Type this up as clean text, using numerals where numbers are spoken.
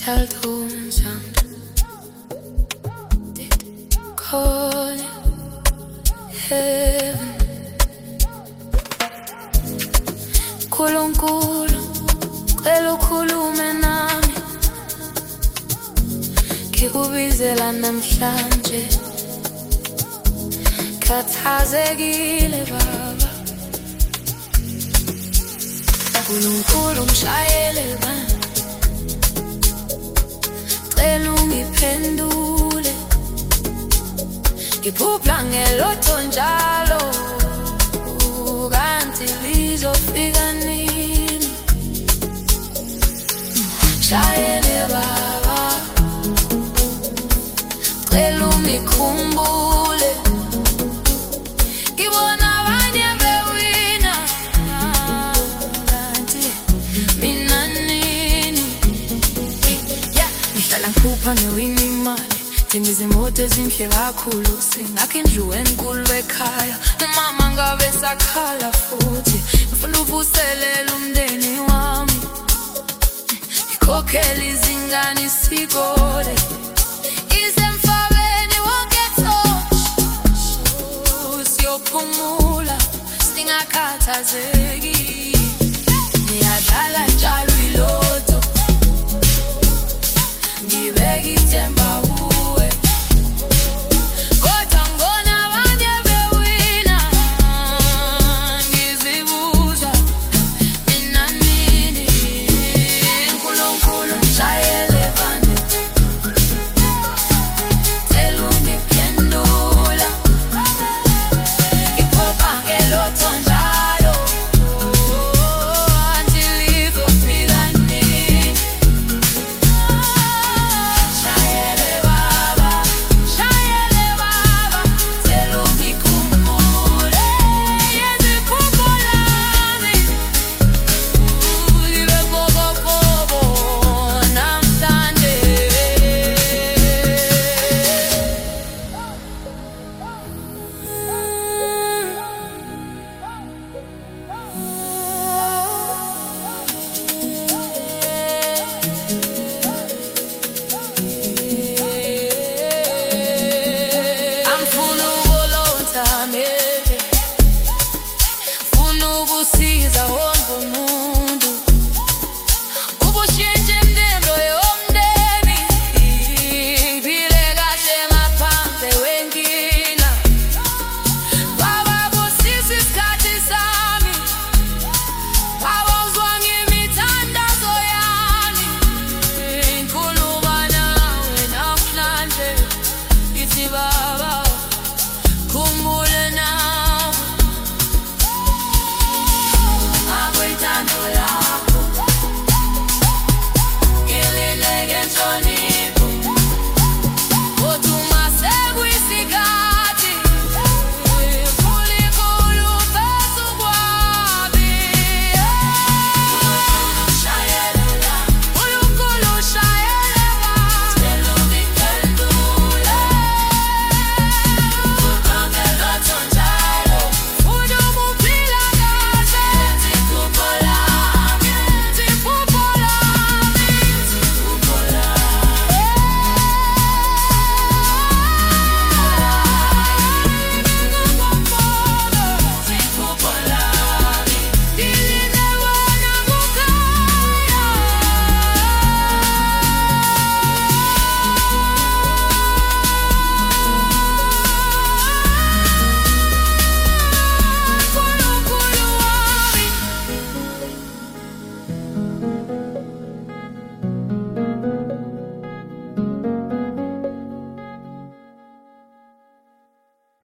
telephone sound. Calling heaven. Nkulunkulu cela ukhulume nami, ngikubizela namhlanje. Khathazekile baba, Nkulunkulu ngishayele bani, cela ungiphendule. Ngiphupha ngeloto njalo, kanti lizofika nini? Shayele baba, cela ungikhumbule. Ngibona abanye bewina, kanti mina nini? Ngihlala ngiphupha ngewina imali, thengiza imoto ezinhle kakhulu, singakha indlu enkulu ekhaya, umama ngabe sakhala futhi. Ngifuna uvuselela umndeni wami, ngikhokhele izingane isikole, izemfabeni wonke thosho, siyophumula singakhathazeki. Ngiyadlala njalo iloto, ngibeka ithemba